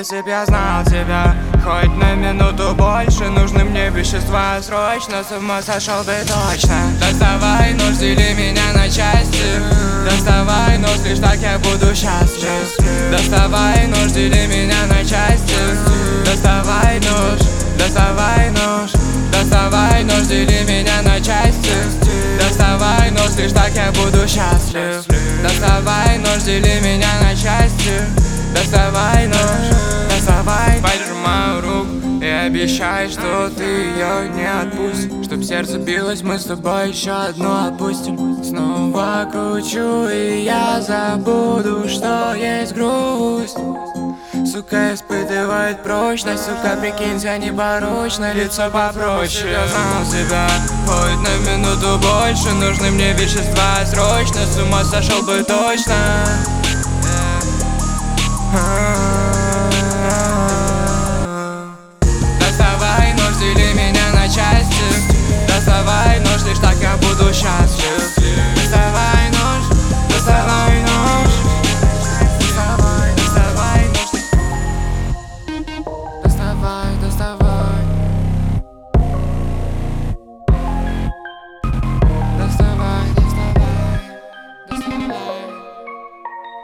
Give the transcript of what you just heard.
если б я знал тебя хоть на минуту больше. Нужны мне вещества срочно, с ума сошел бы точно. Доставай нож, дели меня на части. Доставай нож, лишь так я буду счастлив. Доставай нож, дели меня на части. Доставай нож, доставай нож. Доставай нож, дели меня на части. Доставай нож, лишь так я буду счастлив. Доставай нож, дели меня на части. Доставай нож, доставай. Пожимаю руку и обещай, что ты ее не отпустишь. Чтоб сердце билось, мы с тобой еще одну отпустим. Снова кручу и я забуду, что есть грусть. Сука испытывает прочность, сука, прикинься непорочно, лицо попроще. Я знал тебя хоть на минуту больше. Нужны мне вещества срочно, с ума сошел бы точно.